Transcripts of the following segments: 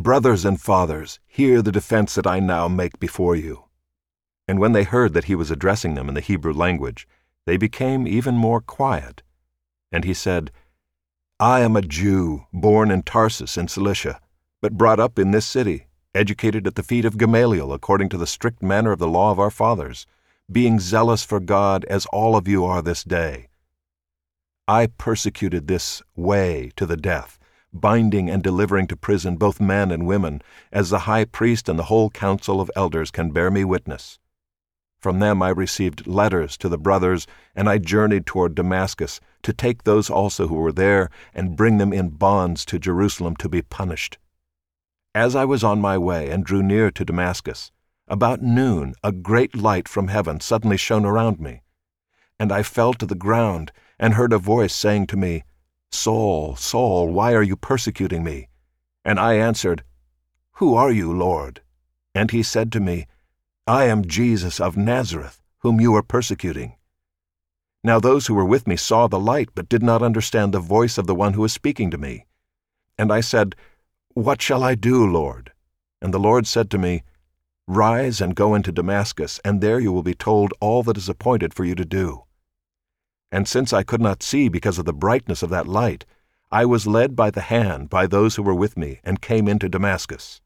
"Brothers and fathers, hear the defense that I now make before you." And when they heard that he was addressing them in the Hebrew language, they became even more quiet. And he said, "I am a Jew, born in Tarsus in Cilicia, but brought up in this city, educated at the feet of Gamaliel according to the strict manner of the law of our fathers, being zealous for God as all of you are this day. I persecuted this way to the death, binding and delivering to prison both men and women, as the high priest and the whole council of elders can bear me witness. From them I received letters to the brothers, and I journeyed toward Damascus to take those also who were there and bring them in bonds to Jerusalem to be punished. As I was on my way and drew near to Damascus, about noon a great light from heaven suddenly shone around me. And I fell to the ground and heard a voice saying to me, 'Saul, Saul, why are you persecuting me?' And I answered, 'Who are you, Lord?' And he said to me, 'I am Jesus of Nazareth, whom you are persecuting.' Now those who were with me saw the light, but did not understand the voice of the one who was speaking to me. And I said, 'What shall I do, Lord?' And the Lord said to me, 'Rise and go into Damascus, and there you will be told all that is appointed for you to do.' And since I could not see because of the brightness of that light, I was led by the hand by those who were with me, and came into Damascus.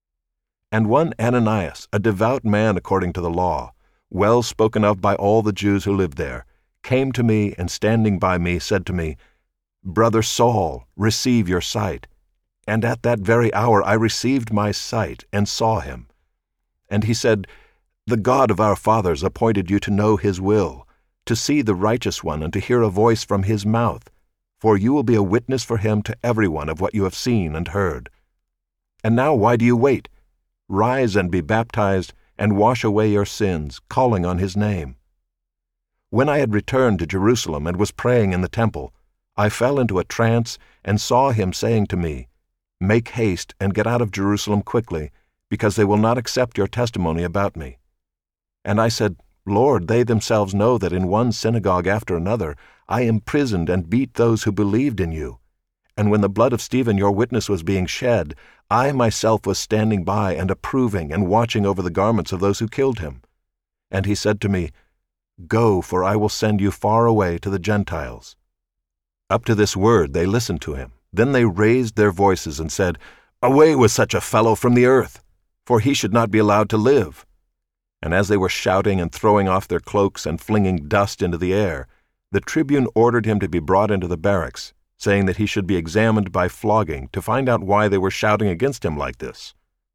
And one Ananias, a devout man according to the law, well spoken of by all the Jews who lived there, came to me, and standing by me said to me, 'Brother Saul, receive your sight.' And at that very hour I received my sight, and saw him. And he said, 'The God of our fathers appointed you to know his will, to see the righteous one, and to hear a voice from his mouth, for you will be a witness for him to everyone of what you have seen and heard. And now why do you wait? Rise and be baptized, and wash away your sins, calling on his name.' When I had returned to Jerusalem and was praying in the temple, I fell into a trance and saw him saying to me, 'Make haste and get out of Jerusalem quickly, because they will not accept your testimony about me.' And I said, 'Lord, they themselves know that in one synagogue after another I imprisoned and beat those who believed in you. And when the blood of Stephen your witness was being shed, I myself was standing by and approving and watching over the garments of those who killed him.' And he said to me, 'Go, for I will send you far away to the Gentiles.' Up to this word they listened to him. Then they raised their voices and said, 'Away with such a fellow from the earth, for he should not be allowed to live.' And as they were shouting and throwing off their cloaks and flinging dust into the air, the tribune ordered him to be brought into the barracks, saying that he should be examined by flogging to find out why they were shouting against him like this.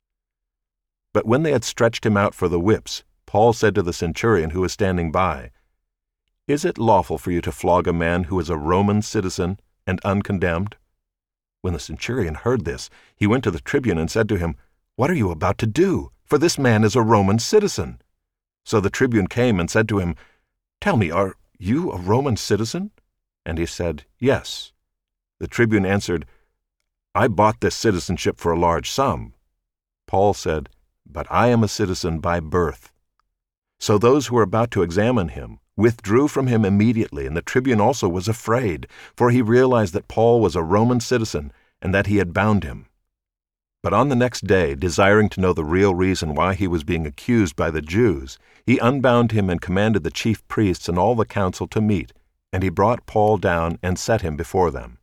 But when they had stretched him out for the whips, Paul said to the centurion who was standing by, 'Is it lawful for you to flog a man who is a Roman citizen and uncondemned?' When the centurion heard this, he went to the tribune and said to him, 'What are you about to do? For this man is a Roman citizen.' So the tribune came and said to him, 'Tell me, are you a Roman citizen?' And he said, 'Yes.' The tribune answered, 'I bought this citizenship for a large sum.' Paul said, 'But I am a citizen by birth.' So those who were about to examine him withdrew from him immediately, and the tribune also was afraid, for he realized that Paul was a Roman citizen and that he had bound him. But on the next day, desiring to know the real reason why he was being accused by the Jews, he unbound him and commanded the chief priests and all the council to meet, and he brought Paul down and set him before them.